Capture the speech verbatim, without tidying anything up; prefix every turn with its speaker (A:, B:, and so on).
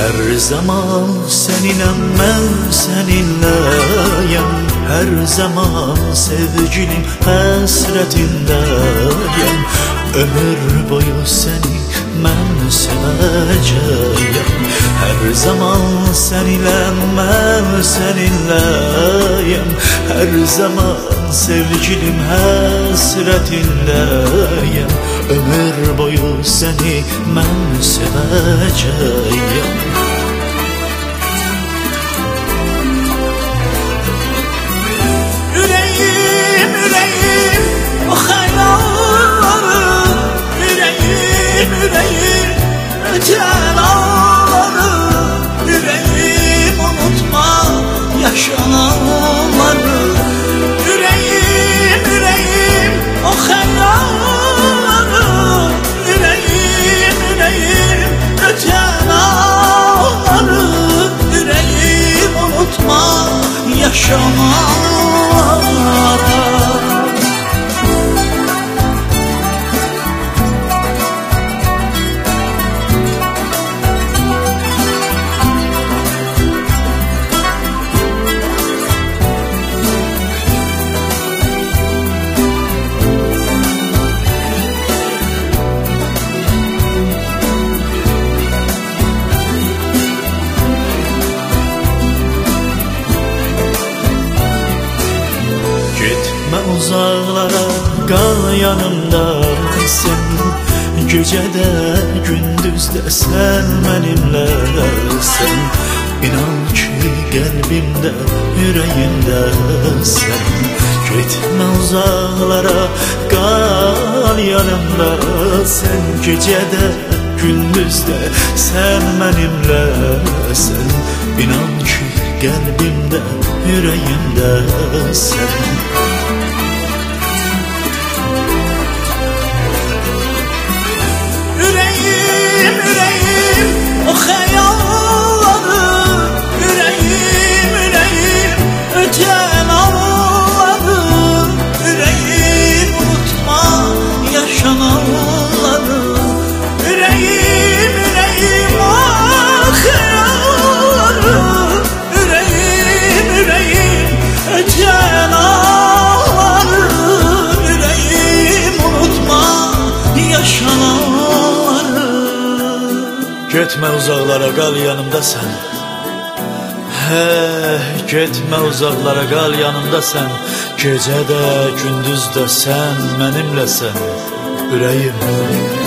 A: Her zaman seninle ben seninleyim, her zaman sevgilim hasretindeyim. Ömür boyu seni ben seveceğim. Her zaman seninle ben seninleyim, her zaman sevgilim hasretindeyim. Ömür boyu seni ben seveceğim.
B: Yüreğim, yüreğim, o hayalları, yüreğim, yüreğim, öten ağları, yüreğim unutma yaşananları. Yüreğim, yüreğim, o hayalları, yüreğim, yüreğim, öten ağları, yüreğim unutma yaşananları.
A: Uzaklara kal yanımda sen, gecede gündüzde sen benimlesin. İnan ki kalbimde yüreğimde sen. Gitme uzaklara kal yanımda sen, gecede gündüzde sen benimlesin. İnan ki kalbimde yüreğimde sen.
B: Yüreğim, yüreğim, o hayalları, yüreğim, yüreğim, öten ağları, yüreğim unutma yaşananları. Yüreğim, yüreğim, o hayalları, yüreğim, yüreğim, öten ağları, yüreğim unutma yaşananları.
A: Gitme uzaklara kal yanımda sen. He, gitme uzaklara kal yanımda sen. Gecede gündüzde sen benimlesin. Yüreğim